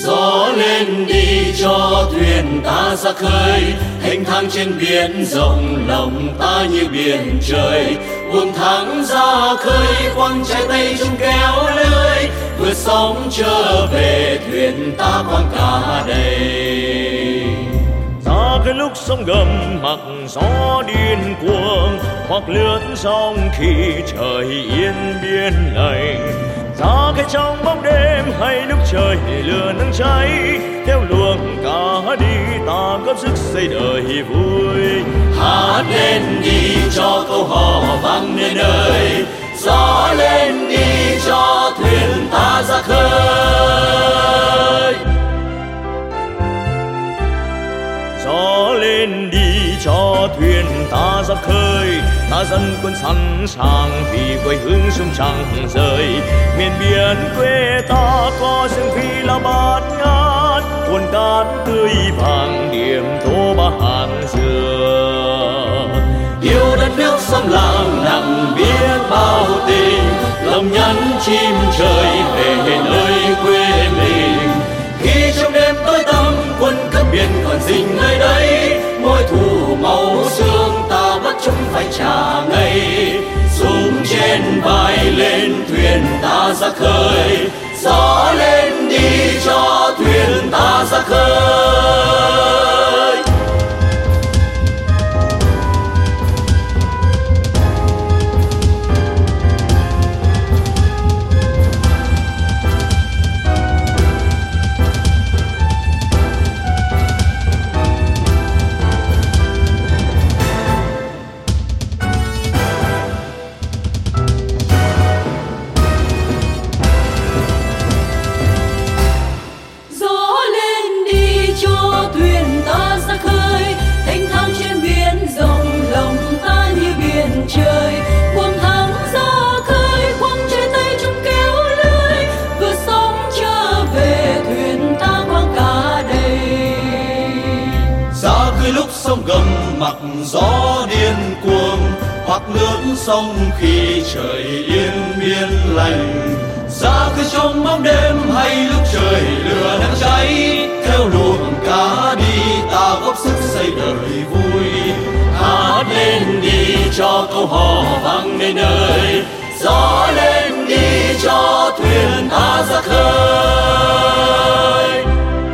Gió lên đi cho thuyền ta ra khơi, thênh thang trên biển rộng, lòng ta như biển trời. Buông thắng ra khơi, quăng trái tay chung kéo lưới, vượt sóng trở về thuyền ta quăng cả đầy. Ra cái lúc sóng gầm mặc gió điên cuồng, hoặc lướt sóng khi trời yên biên lạnh. Ra cái trong bóng đêm hay lúc trời lửa nắng cháy, theo luồng ca đi ta góp sức xây đời vui. Hát lên đi cho câu hò vang nơi nơi, gió lên đi cho thuyền ta ra khơi. Gió lên đi cho thuyền ta ra khơi, ta dân quân sẵn sàng vì quê hương sông trăng rời. Miền biển quê ta có rừng phi là bát ngát, cuồn cát tươi vàng điểm tô ba hàng dừa. Yêu đất nước sông làng nặng biết bao tình, lòng nhắn chim trời về nơi quê mình. Khi trong đêm tối tăm quân cướp biển còn rình nơi đây, mối thù máu xương ta bất chúng phải trả ngay. Súng trên vai lên thuyền ta ra khơi, gió lên đi cho thuyền ta ra khơi. Trời buông thắng ra khơi, quăng trái tay chung kéo lưới, vượt sóng trở về thuyền ta quăng cả đầy. Ra khơi lúc sông gầm mặc gió điên cuồng, hoặc lướt sông khi trời yên biên lành. Ra khơi trong bóng đêm hay lúc trời lửa đang cháy, theo luồng cá đi ta góp sức xây đời vui. Hát lên đi cho câu hò vang nơi nơi, gió lên đi cho thuyền ta ra khơi.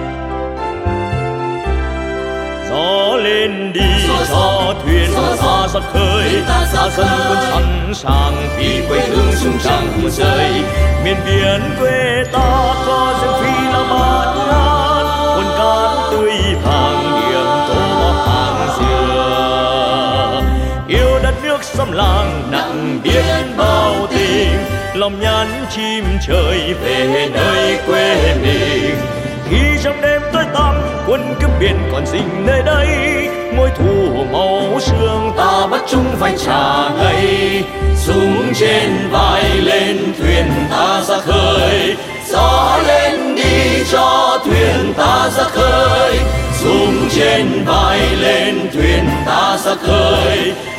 Gió lên đi cho thuyền ta ra khơi, ta dân quân sẵn sàng vì quê hương sông trăng rời. Miền biển quê ta có rừng phi là bát ngát, cuồn cát tươi vàng điểm tô hàng dừa. Yêu đất nước xóm làng nặng biết bao tình, lòng nhắn chim trời về nơi quê mình. Khi trong đêm tối tăm quân cướp biển còn rình nơi đây, mối thù máu xương ta bắt chúng phải trả ngay. Súng trên vai lên thuyền ta ra khơi, gió lên đi cho thuyền ta ra khơi. Súng trên vai lên thuyền ta ra khơi,